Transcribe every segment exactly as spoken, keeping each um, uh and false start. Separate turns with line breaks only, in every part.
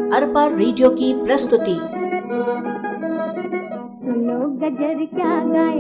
Arpa radio की प्रस्तुति।
सुनो गजर क्या गाए।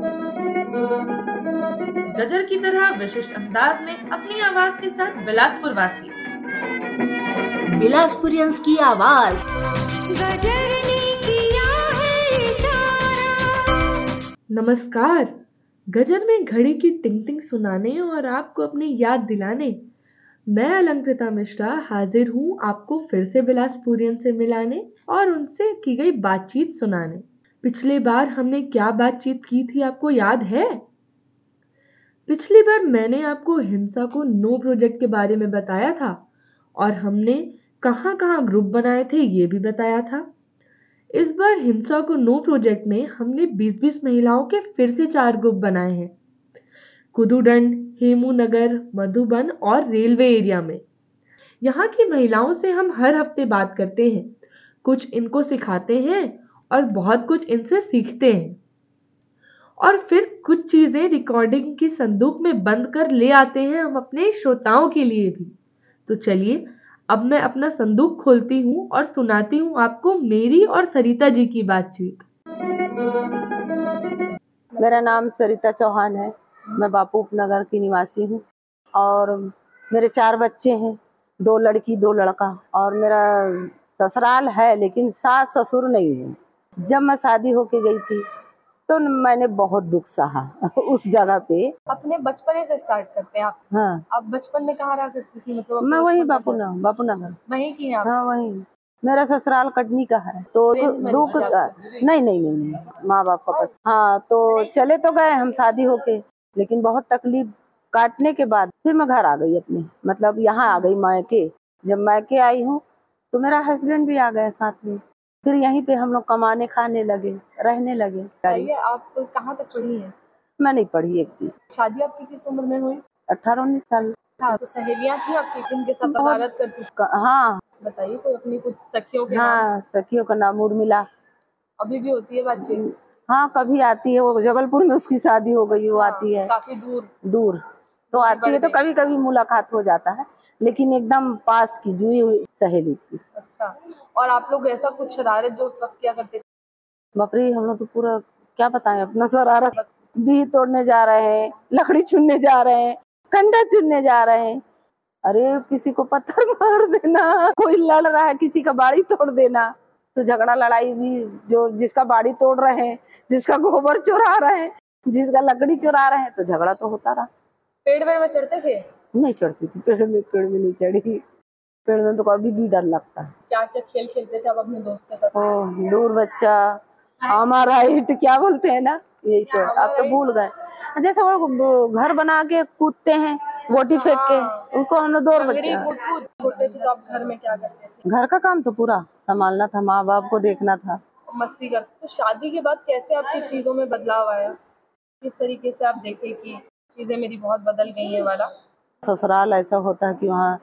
गजर की तरह विशिष्ट अंदाज में अपनी आवाज के साथ बिलासपुर वासी
बिलासपुरियंस की आवाज।
गजर ने किया है इशारा।
नमस्कार। गजर में घड़ी की टिंग टिंग सुनाने और आपको अपनी याद दिलाने मैं अलंकृता मिश्रा हाजिर हूँ आपको फिर से बिलासपुरियन से मिलाने और उनसे की गई बातचीत सुनाने। पिछली बार हमने क्या बातचीत की थी आपको याद है? पिछली बार मैंने आपको हिंसा को नो प्रोजेक्ट के बारे में बताया था और हमने कहाँ कहाँ ग्रुप बनाए थे ये भी बताया था। इस बार हिंसा को नो प्रोजेक्ट में हमने बीस बीस महिलाओं के फिर से चार ग्रुप बनाए हैं, कुदुडंड, हेमू नगर, मधुबन और रेलवे एरिया में। यहाँ की महिलाओं से हम हर हफ्ते बात करते हैं, कुछ इनको सिखाते हैं और बहुत कुछ इनसे सीखते हैं और फिर कुछ चीजें रिकॉर्डिंग की संदूक में बंद कर ले आते हैं हम अपने श्रोताओं के लिए भी। तो चलिए अब मैं अपना संदूक खोलती हूँ और सुनाती हूँ आपको मेरी और सरिता जी की बातचीत।
मेरा नाम सरिता चौहान है, मैं बापू उपनगर की निवासी हूँ और मेरे चार बच्चे हैं, दो लड़की दो लड़का। और मेरा ससुराल है लेकिन सास ससुर नहीं है। जब मैं शादी होके गई थी तो मैंने बहुत दुख सहा उस जगह पे।
अपने बचपन से स्टार्ट करते हैं आप।
हाँ,
आप बचपन में कहाँ रहा करती थी? मतलब
मैं वही बापू न बापू नगर
वहीं की हैं आप?
हाँ वही। मेरा ससुराल कटनी का है तो दुख नहीं नहीं नहीं नहीं माँ बाप का पास। हाँ तो चले तो गए हम शादी होके, लेकिन बहुत तकलीफ काटने के बाद फिर मैं घर आ गई अपने, मतलब यहाँ आ गई मायके। जब मायके आई हूँ तो मेरा हस्बैंड भी आ गया साथ में। फिर यहीं पे हम लोग कमाने खाने लगे, रहने लगे।
आप कहाँ तक पढ़ी हैं?
मैं नहीं पढ़ी एक भी।
शादी आपकी किस उम्र में हुई?
अठारह उन्नीस साल।
हाँ, तो सहेलियाँ थी आपकी जिनके साथ अदालत करती थी?
हाँ
बताइए कोई अपनी कुछ सखियों के
हाँ
नाम।
सखियों का नाम उर्मिला।
अभी भी होती है बातचीत?
हाँ कभी आती है, वो जबलपुर में उसकी शादी हो गई, वो आती है
काफी दूर
दूर तो आती है, तो कभी कभी मुलाकात हो जाता है, लेकिन एकदम पास की जुई हुई सहेली थी।
अच्छा, और आप लोग ऐसा कुछ शरारत जो उस वक्त क्या करते थे?
बापरे हम लोग तो पूरा क्या बताएं अपना शरारत। बीह तोड़ने जा रहे हैं, लकड़ी चुनने जा रहे हैं, कंडा चुनने जा रहे हैं। अरे किसी को पत्थर मार देना, कोई लड़ रहा है किसी का बाड़ी तोड़ देना। तो झगड़ा लड़ाई भी, जो जिसका बाड़ी तोड़ रहे हैं, जिसका गोबर चुरा रहे हैं, जिसका लकड़ी चुरा रहे हैं, तो झगड़ा तो होता रहा।
पेड़ वेड़ में चढ़ते थे? नहीं
चढ़ती थी पेड़ में, पेड़ में नहीं चढ़ी। पेड़ में तो कभी भी डर लगता है।
क्या क्या खेल खेलते थे आप अपने दोस्त के साथ?
ओह दूर बच्चा, हमारा हाइट क्या बोलते हैं ना, यही तो आप तो भूल गए। जैसे वो घर बना के कूदते हैं गोटी फेंक के, उसको हम लोग दौड़ बच्चा।
छोटे थे तो आप घर में क्या करते थे?
घर का काम तो पूरा संभालना था, माँ बाप को देखना था,
मस्ती करते। तो शादी के बाद कैसे आपकी चीजों में बदलाव आया? किस तरीके से आप देखे कि चीजें मेरी बहुत बदल गई है वाला?
ससुराल ऐसा होता है कि वहाँ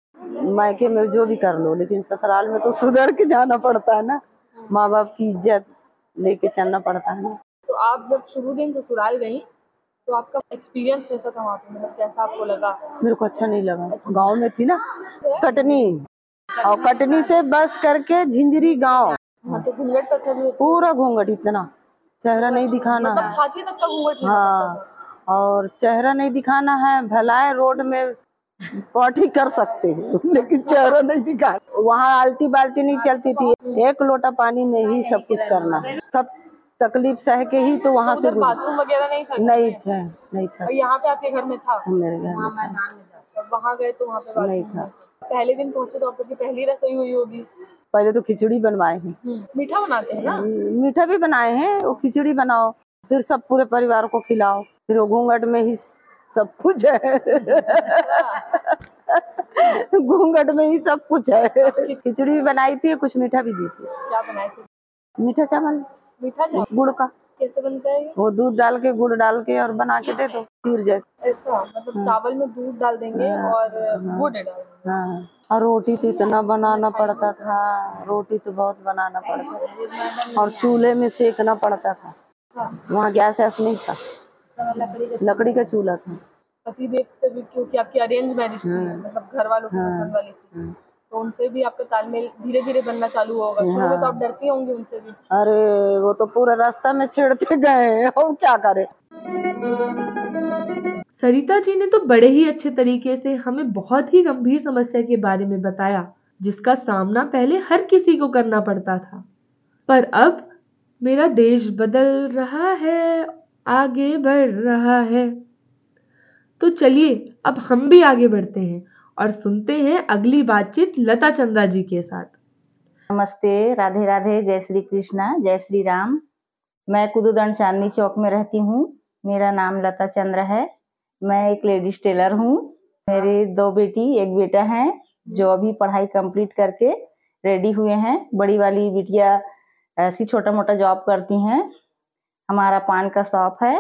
मायके में जो भी कर लो, लेकिन ससुराल में तो सुधर के जाना पड़ता है ना, माँ बाप की इज्जत लेके चलना पड़ता है ना।
तो आप जब शुरू दिन ससुराल गई तो आपका एक्सपीरियंस कैसा था वहाँ पे? मतलब कैसा आपको लगा? मेरे
को अच्छा नहीं लगा। गांव में थी ना कटनी, और कटनी से बस करके झिंझरी गांव।
हाँ, तो घूंघट का था?
पूरा घूंघट, इतना चेहरा नहीं दिखाना
मतलब
है।
छाती तक का घूंघट?
हाँ, और चेहरा नहीं दिखाना है। भलाई रोड में पॉटी कर सकते हैं लेकिन चेहरा नहीं दिखा। वहाँ आलती बाल्टी नहीं चलती थी, एक लोटा पानी में ही सब कुछ करना है। सब तकलीफ सह के ही तो वहाँ से
बाथरूम वगैरह नहीं था?
नहीं था, नहीं था।
यहाँ पे आपके घर में था?
मेरे घर में था।
वहाँ गए तो वहाँ पे
नहीं था।
पहले दिन पहुँचे तो आपकी पहली रसोई हुई होगी?
पहले तो खिचड़ी बनवाए हैं।
मीठा बनाते हैं ना?
मीठा भी बनाए हैं। वो खिचड़ी बनाओ, फिर सब पूरे परिवार को खिलाओ, फिर वो घूंघट में ही सब कुछ है। घूंघट में ही सब कुछ है। खिचड़ी भी बनाई थी, कुछ मीठा भी दी थी।
क्या बनाए थे?
मीठा चावल। मीठा चावल गुड़ का।
कैसे बनता है?
वो दूध डाल के, गुड़ डाल के और बना के दे दो खीर जैसे।
ऐसा मतलब हाँ। चावल में दूध डाल देंगे हाँ। और गुड़ डाल देंगे।
हाँ। और रोटी तो इतना बनाना पड़ता था, रोटी तो बहुत बनाना पड़ता था, और चूल्हे में सेकना पड़ता था। हाँ। वहाँ गैस ऐस नहीं था, लकड़ी का चूल्हा था।
पति देव से भी, क्योंकि आपकी अरेंज मैरिज थी, मतलब घर वालों की पसंद वाली थी, तो उनसे भी आपका तालमेल धीरे धीरे बनना चालू होगा। शुरू में तो आप डरती होंगी उनसे भी।
अरे वो तो पूरा रास्ता में छेड़ते गए, और क्या करे।
सरिता जी ने तो बड़े ही अच्छे तरीके से हमें बहुत ही गंभीर समस्या के बारे में बताया, जिसका सामना पहले हर किसी को करना पड़ता था। पर अब मेरा देश बदल रहा है, आगे बढ़ रहा है। तो चलिए अब हम भी आगे बढ़ते हैं और सुनते हैं अगली बातचीत लता चंद्रा जी के साथ।
नमस्ते, राधे राधे, जय श्री कृष्णा, जय श्री राम। मैं कुदुदंड चांदनी चौक में रहती हूँ। मेरा नाम लता चंद्रा है। मैं एक लेडीज टेलर हूँ। मेरी दो बेटी एक बेटा है जो अभी पढ़ाई कंप्लीट करके रेडी हुए हैं। बड़ी वाली बिटिया ऐसी छोटा मोटा जॉब करती हैं। हमारा पान का शॉप है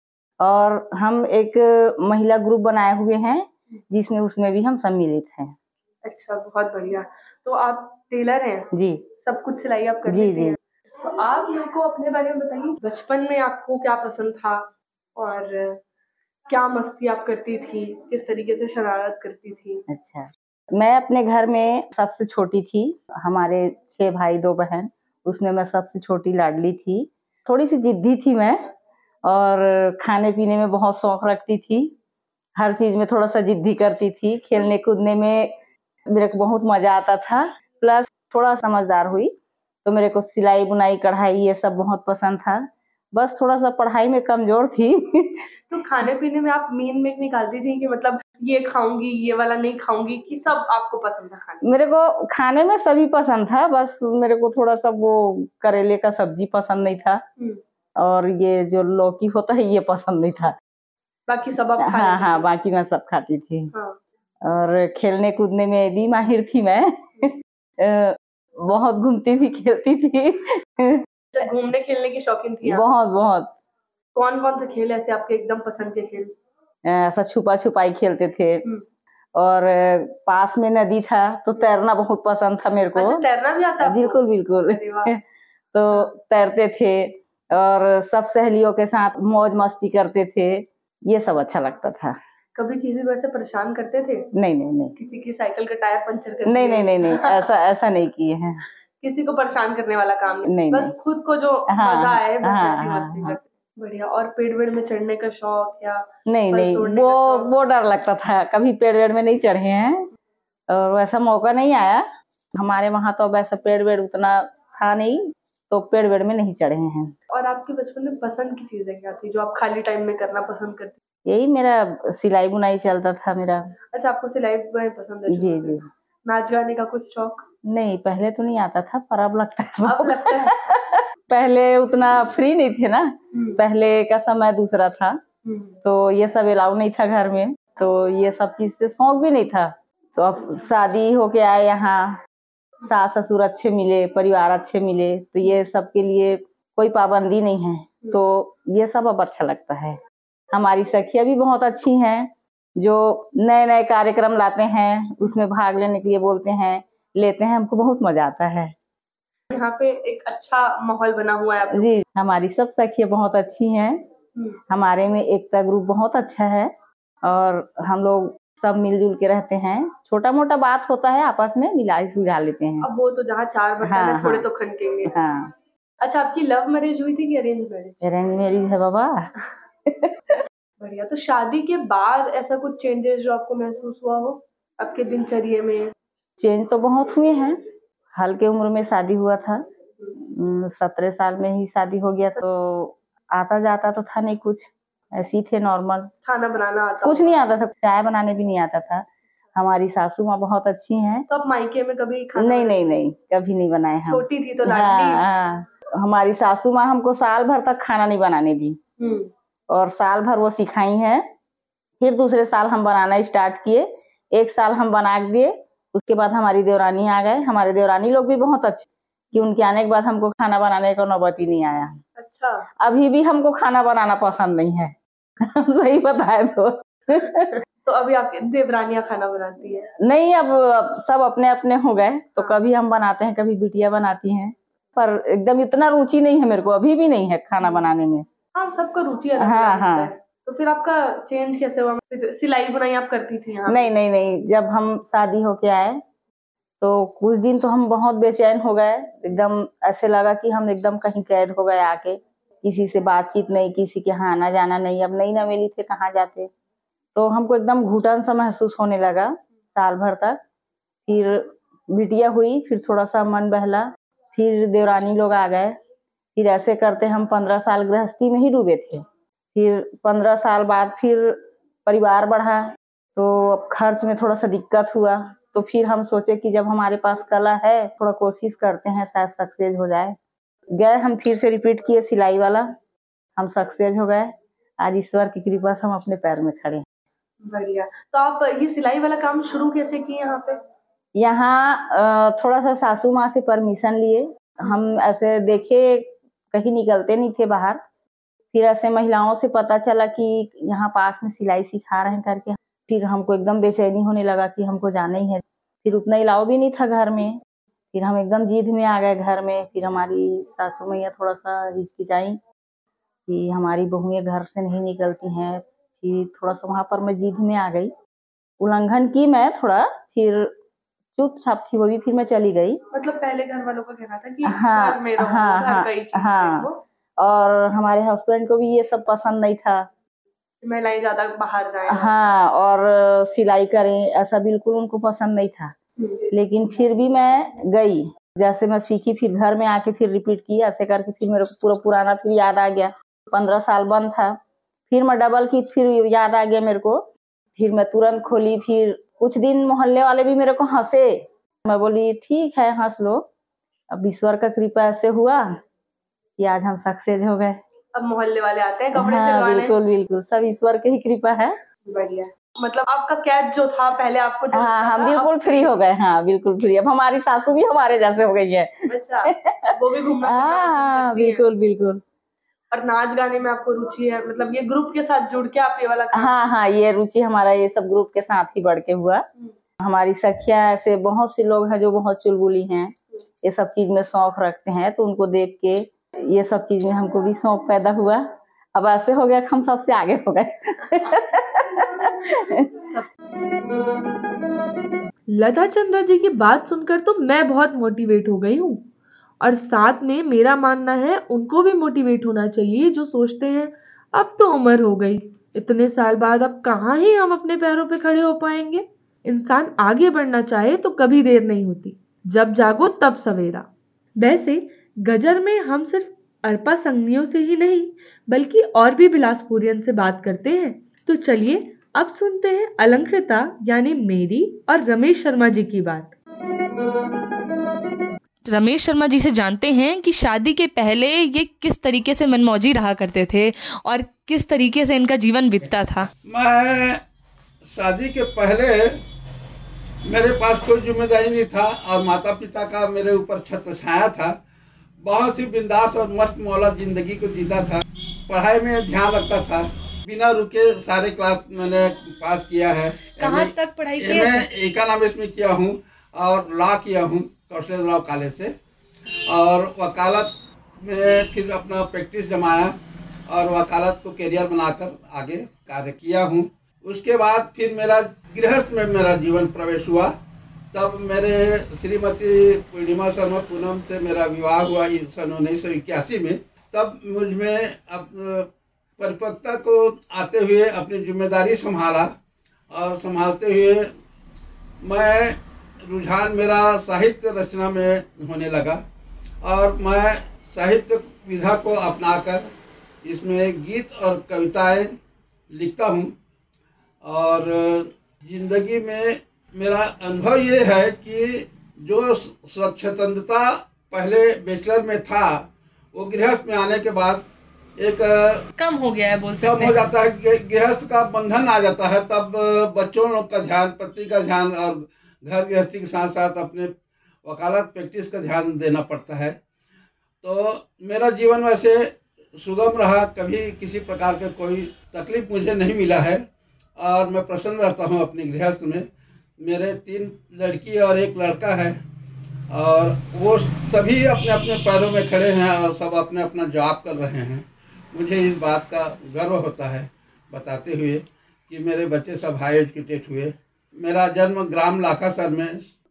और हम एक महिला ग्रुप बनाए हुए हैं जिसमें उसमें भी हम सम्मिलित हैं।
अच्छा, बहुत बढ़िया। तो आप टेलर हैं?
जी,
सब कुछ सिलाई आप कर
जी
लेती
जी।
हैं? तो आप मेरे को अपने बारे में बताइए, बचपन में आपको क्या पसंद था और क्या मस्ती आप करती थी, किस तरीके से शरारत करती थी?
अच्छा, मैं अपने घर में सबसे छोटी थी। हमारे छह भाई दो बहन, उसमें मैं सबसे छोटी लाडली थी। थोड़ी सी जिद्दी थी मैं और खाने पीने में बहुत शौक रखती थी। हर चीज में थोड़ा सा जिद्दी करती थी। खेलने कूदने में मेरे को बहुत मजा आता था। प्लस थोड़ा समझदार हुई तो मेरे को सिलाई बुनाई कढ़ाई ये सब बहुत पसंद था। बस थोड़ा सा पढ़ाई में कमजोर थी।
तो खाने पीने में आप मेन मेक निकालती थी कि मतलब ये खाऊंगी ये वाला नहीं खाऊंगी, कि सब आपको पसंद था खाने?
मेरे को खाने में सभी पसंद था, बस मेरे को थोड़ा सा वो करेले का सब्जी पसंद नहीं था और ये जो लौकी होता है ये पसंद नहीं था।
बाकी सब आप खा
हाँ
लेती
हाँ,
थी?
बाकी मैं सब खाती थी।
हाँ।
और खेलने कूदने में भी माहिर थी मैं। अ, बहुत घूमती थी, खेलती थी।
तो घूमने खेलने की शौकीन थी आप?
बहुत बहुत।
कौन कौन से खेल ऐसे आपके एकदम पसंद के खेल?
ऐसा छुपा छुपाई खेलते थे और पास में नदी था तो तैरना बहुत पसंद था मेरे को।
अच्छा, तैरना भी आता है आपको?
बिल्कुल बिल्कुल।
अरे वाह।
तो तैरते थे और सब सहेलियों के साथ मौज मस्ती करते थे। ये सब अच्छा लगता था।
कभी किसी को ऐसे परेशान करते थे?
नहीं नहीं नहीं।
किसी की साइकिल का टायर पंचर कर
नहीं
दिया?
नहीं नहीं नहीं, ऐसा ऐसा नहीं किए हैं।
किसी को परेशान करने वाला काम नहीं,
नहीं,
बस
नहीं।
खुद को जो
हाँ,
मजा आए बस
हाँ,
ऐसी
हाँ,
मस्ती
हाँ।
करते। बढ़िया। और पेड़ वेड़ में चढ़ने का शौक या
नहीं
फल
नहीं,
तोड़ने
वो
का शौक?
वो डर लगता था। कभी पेड़ वेड़ में नहीं चढ़े हैं और वैसा मौका नहीं आया। हमारे वहाँ तो वैसा पेड़ वेड़ उतना था नहीं तो पेड़ वेड़ में नहीं चढ़े हैं।
और आपके बचपन में पसंद की चीजें क्या थी जो आप खाली टाइम में करना पसंद करती?
यही मेरा सिलाई बुनाई चलता था मेरा।
अच्छा, आपको सिलाई बुनाई पसंद है?
जी जी।
नाच गाने का कुछ शौक?
नहीं, पहले तो नहीं आता था पर अब लगता है।
अब लगता है?
पहले उतना फ्री नहीं थे ना, पहले का समय दूसरा था तो ये सब अलाउ नहीं था घर में, तो ये सब चीज से शौक भी नहीं था। तो अब शादी होके आए यहाँ, सास ससुर अच्छे मिले, परिवार अच्छे मिले तो ये सब के लिए कोई पाबंदी नहीं है, तो ये सब अब अच्छा लगता है। हमारी सखियां भी बहुत अच्छी हैं जो नए नए कार्यक्रम लाते हैं, उसमें भाग लेने के लिए बोलते हैं, लेते हैं। हमको बहुत मजा आता है।
यहाँ पे एक अच्छा माहौल बना हुआ है आप लोग?
जी, हमारी सब सखियां बहुत अच्छी हैं। हमारे में एकता ग्रुप बहुत अच्छा है और हम लोग सब मिलजुल के रहते हैं। छोटा मोटा बात होता है आपस में मिला सुलझा लेते हैं।
अब वो तो जहाँ चार बर्तन
हाँ,
है थोड़े
हाँ।
तो खनकेंगे।
हाँ।
अच्छा, आपकी लव मैरिज हुई थी कि अरेंज मैरिज?
अरेंज मैरिज है बाबा।
बढ़िया। तो शादी के बाद ऐसा कुछ चेंजेस जो आपको महसूस हुआ हो आपके दिनचर्या में?
चेंज तो बहुत हुए हैं। हल्के उम्र में शादी हुआ था, सत्रह साल में ही शादी हो गया तो आता जाता तो था नहीं कुछ, ऐसी थे नॉर्मल।
खाना बनाना आता? कुछ
नहीं आता था, चाय बनाने भी नहीं आता था। हमारी सासू माँ बहुत अच्छी हैं।
तो आप मायके में कभी खाना?
नहीं नहीं नहीं, कभी नहीं बनाए हम।
छोटी थी तो लाडली?
हाँ, हाँ। हमारी सासू माँ हमको साल भर तक खाना नहीं बनाने दी और साल भर वो सिखाई हैं। फिर दूसरे साल हम बनाना स्टार्ट किए, एक साल हम बना दिए, उसके बाद हमारी देवरानी आ गए। हमारे देवरानी लोग भी बहुत अच्छे कि उनके आने के बाद हमको खाना बनाने का नौबत ही नहीं आया।
अच्छा।
अभी भी हमको खाना बनाना पसंद नहीं है। सही बताए तो।
तो अभी आपकी देवरानियां खाना बनाती है?
नहीं, अब सब अपने अपने हो गए तो कभी हम बनाते हैं, कभी बिटिया बनाती हैं, पर एकदम इतना रुचि नहीं है मेरे को, अभी भी नहीं है खाना बनाने में।
हाँ, सबका रुचि अलग
हाँ,
होता
हाँ।
है। तो फिर आपका चेंज कैसे हुआ? सिलाई बुनाई आप करती थी यहाँ?
नहीं नहीं नहीं, जब हम शादी होके आए तो कुछ दिन तो हम बहुत बेचैन हो गए, एकदम ऐसे लगा कि हम एकदम कहीं कैद हो गए आके, किसी से बातचीत नहीं, किसी के यहाँ आना जाना नहीं। अब नई नवेली थे, कहाँ जाते, तो हमको एकदम घुटन सा महसूस होने लगा साल भर तक। फिर बिटिया हुई, फिर थोड़ा सा मन बहला, फिर देवरानी लोग आ गए। फिर ऐसे करते हम पंद्रह साल गृहस्थी में ही डूबे थे। फिर पंद्रह साल बाद फिर परिवार बढ़ा, तो अब खर्च में थोड़ा सा दिक्कत हुआ। तो फिर हम सोचे कि जब हमारे पास कला है, थोड़ा कोशिश करते हैं, शायद सक्सेस हो जाए। गए हम, फिर से रिपीट किए सिलाई वाला, हम सक्सेस हो गए। आज ईश्वर की कृपा से हम अपने पैर में खड़े हैं।
बढ़िया। तो आप ये सिलाई वाला काम शुरू कैसे किए यहाँ पे?
यहाँ थोड़ा सा सासू माँ से परमिशन लिए। हम ऐसे देखे, कहीं निकलते नहीं थे बाहर। फिर ऐसे महिलाओं से पता चला कि यहाँ पास में सिलाई सिखा रहे हैं करके। फिर हमको एकदम बेचैनी होने लगा कि हमको जाना ही है। फिर उतना अलाउ भी नहीं था घर में। फिर हम एकदम जिद में आ गए घर में। फिर हमारी सासू मैया थोड़ा सा हिचकिचाई कि हमारी बहुएं घर से नहीं निकलती हैं। फिर थोड़ा सा वहाँ पर मैं जिद में आ गई, उल्लंघन की मैं थोड़ा। फिर चुपचाप थी वो भी, फिर मैं चली गई।
मतलब पहले घर वालों का कहना था कि
हाँ
घर में रहो,
हाँ
घर
हाँ
का ही चीज़
हाँ
देखो।
और हमारे हस्बैंड को भी ये सब पसंद नहीं था,
महिलाएं ज्यादा बाहर जाएं।
हाँ, और सिलाई करें, ऐसा बिल्कुल उनको पसंद नहीं था। लेकिन फिर भी मैं गई, जैसे मैं सीखी, फिर घर में आके फिर रिपीट की। ऐसे करके फिर मेरे को पूरा पुराना फिर याद आ गया। पंद्रह साल बंद था, फिर मैं डबल की, फिर याद आ गया मेरे को। फिर मैं तुरंत खोली। फिर कुछ दिन मोहल्ले वाले भी मेरे को हंसे। मैं बोली ठीक है, हंस लो। अब ईश्वर का कृपा ऐसे हुआ कि आज हम सक्सेस हो गए।
अब मोहल्ले वाले आते हैं कपड़े
हाँ,
सिलवाने।
बिल्कुल बिल्कुल, सब ईश्वर की ही कृपा है।
बढ़िया। मतलब आपका कैद जो था पहले, आपको जो
हाँ,
था,
हम बिल्कुल फ्री हो गए। हाँ, बिल्कुल फ्री। अब हमारी सासू भी हमारे जैसे हो गई है।
अच्छा, वो भी घूमना फिरना
हाँ
पसंद करती हैं।
बिल्कुल बिल्कुल।
और नाच गाने में आपको रुचि है? मतलब ये ग्रुप के साथ जुड़ के आप ये वाला काम?
हाँ हाँ, ये रुचि हमारा ये सब ग्रुप के साथ ही बढ़ के हुआ। हमारी सखियां ऐसे बहुत से लोग हैं जो बहुत चुलबुली हैं, ये सब चीज में शौक रखते हैं। तो उनको देख के ये सब चीज में हमको भी शौक पैदा हुआ। अब ऐसे हो गया कि हम सबसे आगे हो गए।
लता चंद्रा जी की बात सुनकर तो मैं बहुत मोटिवेट हो गई हूँ, और साथ में मेरा मानना है उनको भी मोटिवेट होना चाहिए, जो सोचते हैं अब तो उम्र हो गई, इतने साल बाद अब कहाँ ही हम अपने पैरों पे खड़े हो पाएंगे। इंसान आगे बढ़ना चाहे तो कभी देर नहीं होती, जब जागो तब सवेरा। वैसे गजल में हम सिर्फ अल्पा संज्ञियों से ही नहीं बल्कि और भी बिलासपुरियन से बात करते हैं। तो चलिए अब सुनते हैं अलंकृता यानी मेरी और रमेश शर्मा जी की बात।
रमेश शर्मा जी से जानते हैं कि शादी के पहले ये किस तरीके से मनमौजी रहा करते थे और किस तरीके से इनका जीवन बीतता था।
मैं शादी के पहले मेरे पास कोई जिम्मेदारी नहीं था और माता पिता का मेरे ऊपर छत्र छाया था। बहुत ही बिंदास और मस्त मौला जिंदगी को जीता था। पढ़ाई में ध्यान रखता था, बिना रुके सारे क्लास मैंने पास किया है।
कहाँ तक पढ़ाई की है?
मैं इकोनॉमिक्स में किया हूँ और लॉ किया हूँ कौशल लॉ कॉलेज से, और वकालत में फिर अपना प्रैक्टिस जमाया और वकालत को करियर बनाकर आगे कार्य किया हूँ। उसके बाद फिर मेरा गृहस्थ में मेरा जीवन प्रवेश हुआ। तब मेरे श्रीमती पूर्णिमा शर्मा पूनम से मेरा विवाह हुआ सन उन्नीस सौ इक्यासी में। तब मुझ में अब परिपक्वता को आते हुए अपनी जिम्मेदारी संभाला और संभालते हुए मैं रुझान मेरा साहित्य रचना में होने लगा और मैं साहित्य विधा को अपनाकर इसमें गीत और कविताएं लिखता हूँ। और जिंदगी में मेरा अनुभव ये है कि जो स्वच्छंदता पहले बैचलर में था वो गृहस्थ में आने के बाद एक
कम हो गया है, बोल सकते हैं।
कम हो जाता है, गृहस्थ का बंधन आ जाता है। तब बच्चों लोग का ध्यान, पति का ध्यान और घर गृहस्थी के साथ साथ अपने वकालत प्रैक्टिस का ध्यान देना पड़ता है। तो मेरा जीवन वैसे सुगम रहा, कभी किसी प्रकार का कोई तकलीफ मुझे नहीं मिला है और मैं प्रसन्न रहता हूँ अपने गृहस्थ में। मेरे तीन लड़की और एक लड़का है और वो सभी अपने अपने पैरों में खड़े हैं और सब अपने अपना जॉब कर रहे हैं। मुझे इस बात का गर्व होता है बताते हुए कि मेरे बच्चे सब हाई एजुकेटेड हुए। मेरा जन्म ग्राम लाखासर में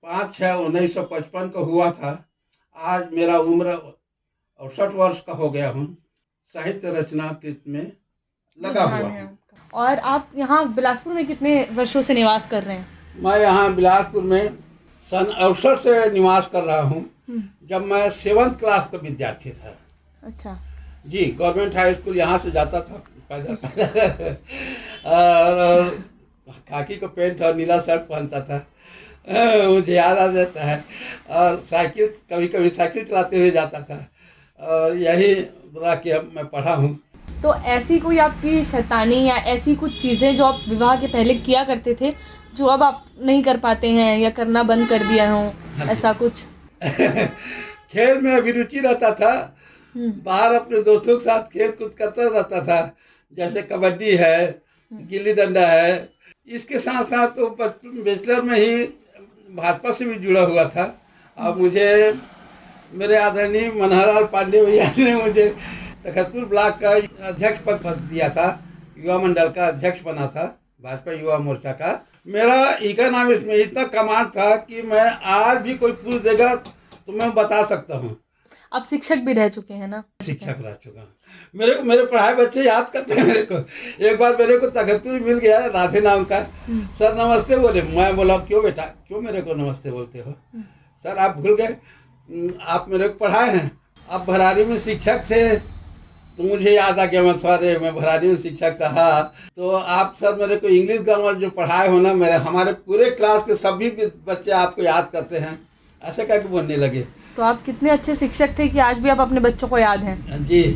पाँच छः उन्नीस सौ पचपन को हुआ था। आज मेरा उम्र अड़सठ वर्ष का हो गया हूँ। साहित्य रचना कृत में लगा हुआ हूँ।
और आप यहाँ बिलासपुर में कितने वर्षों से निवास कर रहे हैं?
मैं यहाँ बिलासपुर में सन अड़सठ से निवास कर रहा हूँ, जब मैं सेवन्थ क्लास का विद्यार्थी था।
अच्छा
जी, गवर्नमेंट हाई स्कूल यहाँ से जाता था पैदल पैदल और, और खाकी को पेंट और नीला शर्ट पहनता था, मुझे याद आ जाता है। और साइकिल, कभी कभी साइकिल चलाते हुए जाता था, और यही रह के अब मैं पढ़ा हूँ।
तो ऐसी कोई आपकी शैतानी या ऐसी कुछ चीज़ें जो आप विवाह के पहले किया करते थे जो अब आप नहीं कर पाते हैं या करना बंद कर दिया हो, ऐसा कुछ?
खेल में अभिरुचि रहता था, बाहर अपने दोस्तों के साथ खेल कूद करता रहता था, जैसे कबड्डी है, गिल्ली डंडा है। इसके साथ साथ तो बैचलर में ही भाजपा से भी जुड़ा हुआ था। अब मुझे मेरे आदरणीय मनहरलाल पांडे भैया ने मुझे तखतपुर ब्लॉक का अध्यक्ष पद दिया था, युवा मंडल का अध्यक्ष बना था भाजपा युवा मोर्चा का। मेरा इकोनॉमिक्स में इतना कमांड था कि मैं आज भी कोई पूछ देगा तो मैं बता सकता हूँ।
आप शिक्षक भी रह चुके हैं ना?
शिक्षक रह चुका हूँ। मेरे मेरे पढ़ाए बच्चे याद करते हैं मेरे को। एक बार मेरे को तखतपुर मिल गया, राधे नाम का, सर नमस्ते बोले। मैं बोला क्यों बेटा, क्यों मेरे को नमस्ते बोलते हो? सर आप भूल गए, आप मेरे को पढ़ाए हैं। आप भरारी में शिक्षक थे, तो मुझे याद आ गया, मैं सॉरी मैं भरारी में शिक्षक था। हाँ, तो आप सर मेरे को इंग्लिश ग्रामर जो पढ़ाए हो ना, मेरे हमारे पूरे क्लास के सभी बच्चे आपको याद करते हैं, ऐसे करके बोलने लगे।
तो आप कितने अच्छे शिक्षक थे कि आज भी आप अपने बच्चों को याद हैं।
जी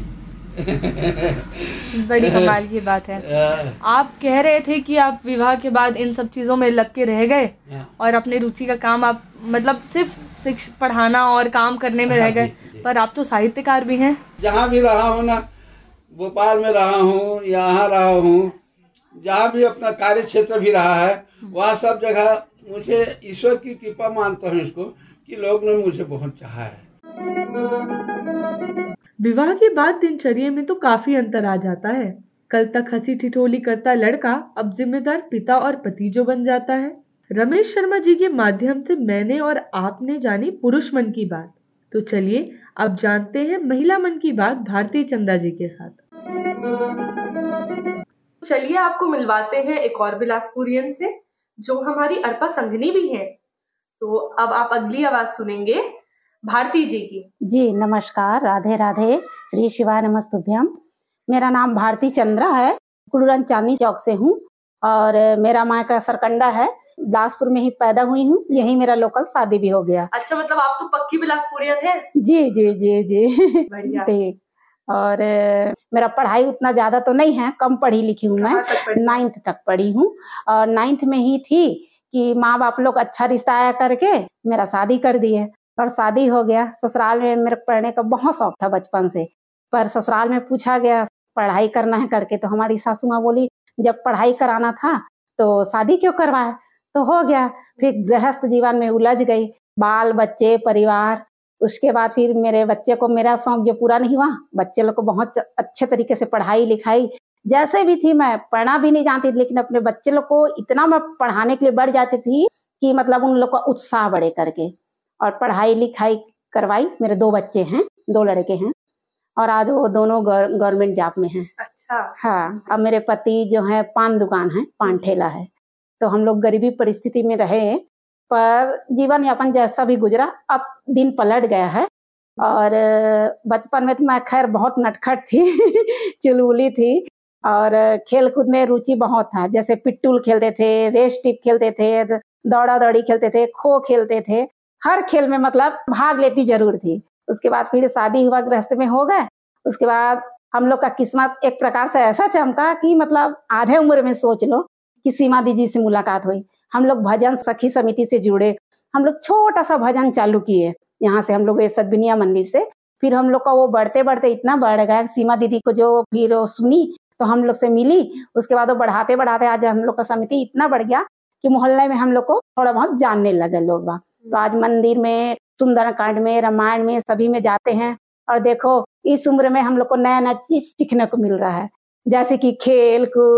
बड़ी कमाल की बात है। आप कह रहे थे कि आप विवाह के बाद इन सब चीज़ों में लग के रह गए और अपनी रुचि का काम आप मतलब सिर्फ शिक्षा पढ़ाना और काम करने में रह गए, पर आप तो साहित्यकार भी हैं।
जहाँ भी रहा हूँ ना, भोपाल में रहा हूँ, यहाँ रहा हूँ, जहाँ भी अपना कार्य क्षेत्र भी रहा है, वहाँ सब जगह मुझे ईश्वर की कृपा मानता हूँ इसको कि लोग ने मुझे बहुत चाहा है।
विवाह के बाद दिनचर्या में तो काफी अंतर आ जाता है। कल तक हंसी ठिठोली करता लड़का अब जिम्मेदार पिता और पति जो बन जाता है। रमेश शर्मा जी के माध्यम से मैंने और आपने जानी पुरुष मन की बात, तो चलिए अब जानते हैं महिला मन की बात भारती चंदा जी के साथ।
चलिए आपको मिलवाते हैं एक और बिलासपुरियन से जो हमारी अर्पा संघनी भी है। तो अब आप अगली आवाज सुनेंगे भारती जी की।
जी नमस्कार, राधे राधे, श्री शिवाय नमस्तुभ्यम। मेरा नाम भारती चंद्रा है, कुड़ुरन चांदनी चौक से हूँ और मेरा मायका सरकंडा है। बिलासपुर में ही पैदा हुई हूँ, यही मेरा लोकल शादी भी हो गया।
अच्छा, मतलब आप तो पक्की बिलासपुरियन है?
जी जी जी जी
बढ़िया।
ठीक। और मेरा पढ़ाई उतना ज्यादा तो नहीं है, कम पढ़ी लिखी हूँ मैं, नाइन्थ तक पढ़ी हूँ। और नाइन्थ में ही थी कि माँ बाप लोग अच्छा रिश्ता आया करके मेरा शादी कर दिए और शादी हो गया। ससुराल में मेरे पढ़ने का बहुत शौक था बचपन से, पर ससुराल में पूछा गया पढ़ाई करना है करके, तो हमारी सासू माँ बोली जब पढ़ाई कराना था तो शादी क्यों करवाए, तो हो गया। फिर गृहस्थ जीवन में उलझ गई, बाल बच्चे परिवार। उसके बाद फिर मेरे बच्चे को, मेरा शौक जो पूरा नहीं हुआ, बच्चे लोग को बहुत अच्छे तरीके से पढ़ाई लिखाई, जैसे भी थी, मैं पढ़ना भी नहीं जानती थी, लेकिन अपने बच्चे लोग को इतना मैं पढ़ाने के लिए बढ़ जाती थी कि मतलब उन लोग का उत्साह बढ़े करके, और पढ़ाई लिखाई करवाई। मेरे दो बच्चे हैं, दो लड़के हैं और आज वो दोनों गवर्नमेंट जॉब में हैं।
अच्छा।
हाँ, अब मेरे पति जो है पान दुकान है, पान ठेला है, तो हम लोग गरीबी परिस्थिति में रहे, पर जीवन यापन जैसा भी गुजरा, अब दिन पलट गया है। और बचपन में तो मैं खैर बहुत नटखट थी चुलबुली थी और खेल कूद में रुचि बहुत था, जैसे पिट्टूल खेलते थे, रेस टिप खेलते थे, दौड़ा दौड़ी खेलते थे, खो खेलते थे, हर खेल में मतलब भाग लेती जरूर थी। उसके बाद फिर शादी हुआ, गृहस्थ में हो गए। उसके बाद हम लोग का किस्मत एक प्रकार से ऐसा चमका कि मतलब आधे उम्र में सोच लो कि सीमा दीदी से मुलाकात हुई। हम लोग भजन सखी समिति से जुड़े, हम लोग छोटा सा भजन चालू किए यहाँ से, हम लोग ये सदबिनिया मंदिर से। फिर हम लोग का वो बढ़ते बढ़ते इतना बढ़ गया, सीमा दीदी को जो फिर सुनी तो हम लोग से मिली। उसके बाद वो बढ़ाते बढ़ाते आज हम लोग का समिति इतना बढ़ गया कि मोहल्ले में हम लोग को थोड़ा बहुत जानने लगे लोग बाग। तो आज मंदिर में, सुंदरकांड में, रामायण में, सभी में जाते हैं। और देखो इस उम्र में हम लोग को नया नया चीज सीखने को मिल रहा है, जैसे कि खेल कूद,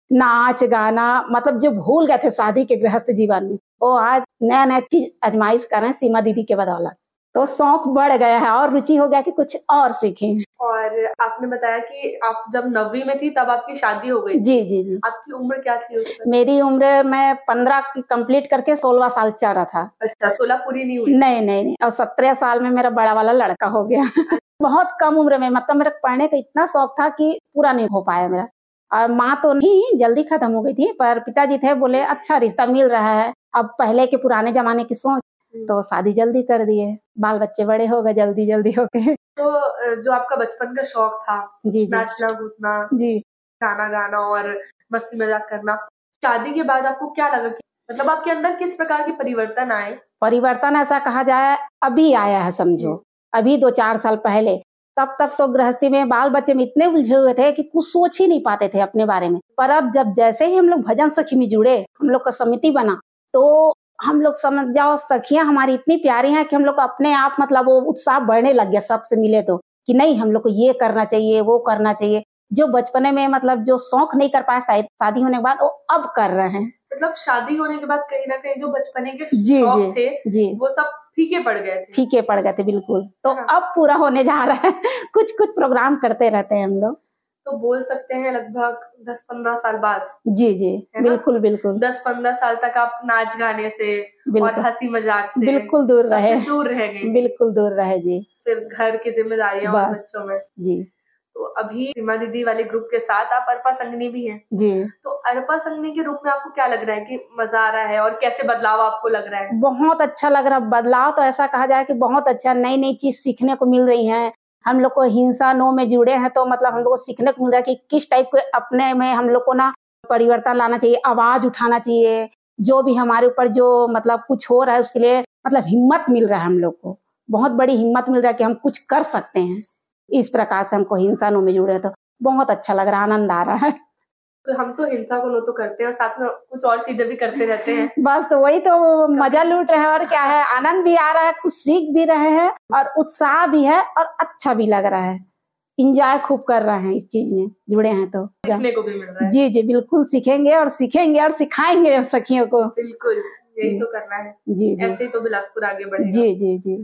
नाच गाना, मतलब जो भूल गए थे शादी के गृहस्थ जीवन में, वो आज नया नया चीज आजमाइश कर रहे हैं सीमा दीदी के बदौलत। तो शौक बढ़ गया है और रुचि हो गया कि कुछ और सीखें।
और आपने बताया कि आप जब नवीं में थी तब आपकी शादी हो गई।
जी जी जी।
आपकी उम्र क्या थी उस समय?
मेरी उम्र, मैं पंद्रह कंप्लीट करके सोलहवां साल चल रहा था।
अच्छा, सोलह पूरी नहीं हुई?
नहीं नहीं नहीं। और सत्रह साल में मेरा बड़ा वाला लड़का हो गया। बहुत कम उम्र में, मतलब मेरा पढ़ने का इतना शौक था कि पूरा नहीं हो पाया मेरा। और माँ तो नहीं, जल्दी खत्म हो गई थी, पर पिताजी थे, बोले अच्छा रिश्ता मिल रहा है, अब पहले के पुराने जमाने की सोच, तो शादी जल्दी कर दिए। बाल बच्चे बड़े हो गए जल्दी जल्दी हो गए।
तो जो आपका बचपन का शौक था,
जी जी
नाचना कूदना,
जी,
गाना गाना और मस्ती मजाक करना, शादी के बाद आपको क्या लगा कि मतलब आपके अंदर किस प्रकार के परिवर्तन आए?
परिवर्तन ऐसा कहा जाए अभी आया है, समझो अभी दो चार साल पहले। तब तक तो गृहस्थी में बाल बच्चे में इतने उलझे हुए थे कि कुछ सोच ही नहीं पाते थे अपने बारे में। पर अब जब जैसे ही हम लोग भजन सखी में जुड़े, हम लोग का समिति बना, तो हम लोग समझ जाओ सखियां हमारी इतनी प्यारी हैं कि हम लोग को अपने आप मतलब वो उत्साह बढ़ने लग गया सबसे मिले तो, कि नहीं हम लोग को ये करना चाहिए वो करना चाहिए। जो बचपने में मतलब जो शौक नहीं कर पाए शायद शादी होने के बाद, वो अब कर रहे हैं।
मतलब शादी होने के बाद कहीं ना कहीं जो बचपने के
जी
शौक
जी
थे
जी
वो सब फीके पड़ गए थे।
फीके पड़ गए थे बिल्कुल। तो
हाँ।
अब पूरा होने जा रहा है। कुछ कुछ प्रोग्राम करते रहते हैं हम लोग।
तो बोल सकते हैं लगभग दस पंद्रह साल बाद।
जी जी
है ना?
बिल्कुल बिल्कुल।
दस पंद्रह साल तक आप नाच गाने से और
बिल्कुल
हंसी मजाक से
बिल्कुल दूर
सबसे
रहे।
दूर रह गई।
बिल्कुल दूर रहे जी।
फिर घर की जिम्मेदारियां और
बस।
बच्चों में।
जी
तो अभी सीमा दीदी वाले ग्रुप के साथ आप अरपा संगनी भी हैं।
जी।
तो अरपा संगनी के रूप में आपको क्या लग रहा है कि मजा आ रहा है और कैसे बदलाव आपको लग रहा है?
बहुत अच्छा लग रहा है बदलाव। तो ऐसा कहा जाए कि बहुत अच्छा, नई नई चीज सीखने को मिल रही है। हम लोग को हिंसा नो में जुड़े हैं तो मतलब हम लोग को सीखने को मिल रहा है कि किस टाइप के अपने में हम लोग को ना परिवर्तन लाना चाहिए, आवाज उठाना चाहिए। जो भी हमारे ऊपर जो मतलब कुछ हो रहा है उसके लिए मतलब हिम्मत मिल रहा है हम लोग को, बहुत बड़ी हिम्मत मिल रहा है कि हम कुछ कर सकते हैं। इस प्रकार से हमको हिंसा नो में जुड़े तो बहुत अच्छा लग रहा है, आनंद आ रहा है।
तो हम तो हिंसा को नो तो करते हैं और साथ में कुछ और चीजें भी करते रहते हैं।
बस तो वही तो मजा लूट रहे हैं और क्या है, आनंद भी आ रहा है, कुछ सीख भी रहे हैं और उत्साह भी है और अच्छा भी लग रहा है। इंजॉय खूब कर रहे हैं इस चीज में जुड़े हैं तो
सीखने को भी मिल रहा है।
जी जी बिल्कुल। सीखेंगे और सीखेंगे और सिखाएंगे सखियों को।
बिल्कुल यही तो करना है।
जी जी
ऐसे ही तो बिलासपुर आगे बढ़ेगा।
जी जी जी।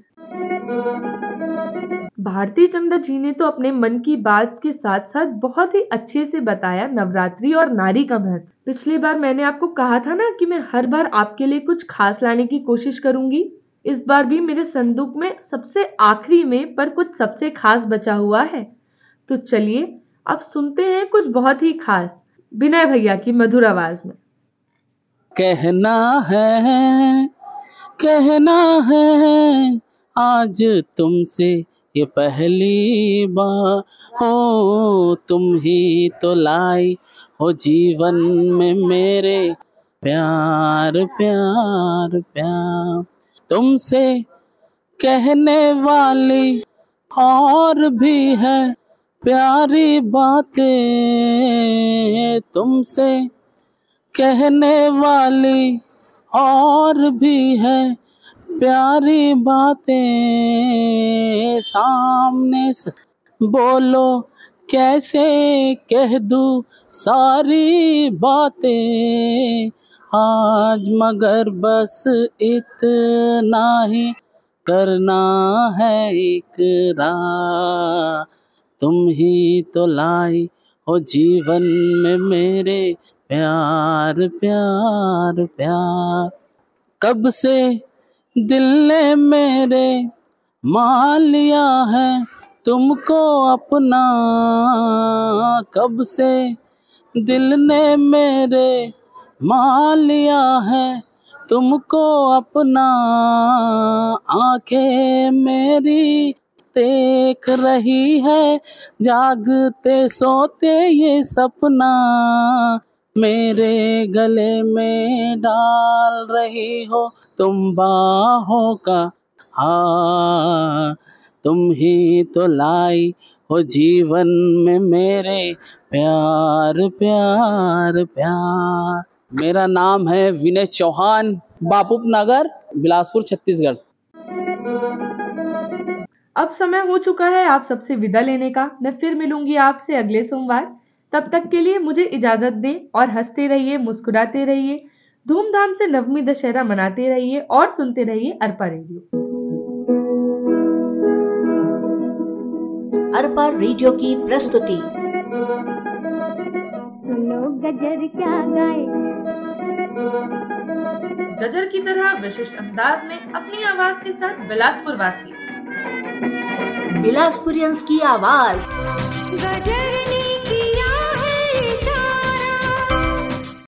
भारती चंद्र जी ने तो अपने मन की बात के साथ साथ बहुत ही अच्छे से बताया नवरात्रि और नारी का महत्व। पिछली बार मैंने आपको कहा था ना कि मैं हर बार आपके लिए कुछ खास लाने की कोशिश करूंगी। इस बार भी मेरे संदूक में सबसे आखिरी में पर कुछ सबसे खास बचा हुआ है। तो चलिए अब सुनते हैं कुछ बहुत ही खास विनय भैया की मधुर आवाज में।
कहना है कहना है आज तुमसे ये पहली बार, हो तुम ही तो लाई हो जीवन में मेरे प्यार प्यार प्यार। तुमसे कहने वाली और भी है प्यारी बातें, तुमसे कहने वाली और भी है प्यारी बातें। सामने से बोलो कैसे कह दूं सारी बातें आज, मगर बस इतना ही करना है इकरार। तुम ही तो लाई हो जीवन में मेरे प्यार प्यार प्यार। कब से दिल ने मेरे मान लिया है तुमको अपना, कब से दिल ने मेरे मान लिया है तुमको अपना। आंखें मेरी देख रही है जागते सोते ये सपना, मेरे गले में डाल रही हो तुम बाहों का हार। तुम ही तो लाई हो जीवन में मेरे प्यार प्यार प्यार। मेरा नाम है विनय चौहान, बापूप नगर, बिलासपुर, छत्तीसगढ़।
अब समय हो चुका है आप सबसे विदा लेने का। मैं फिर मिलूंगी आपसे अगले सोमवार। तब तक के लिए मुझे इजाजत दें और हंसते रहिए, मुस्कुराते रहिए, धूमधाम से नवमी दशहरा मनाते रहिए और सुनते रहिए अरपा रेडियो।
अरपा रेडियो की प्रस्तुति।
सुनो गजर क्या गाए।
गजर की तरह विशिष्ट अंदाज में अपनी आवाज के साथ बिलासपुर वासी
बिलासपुरियंस की आवाज।
गजरनी की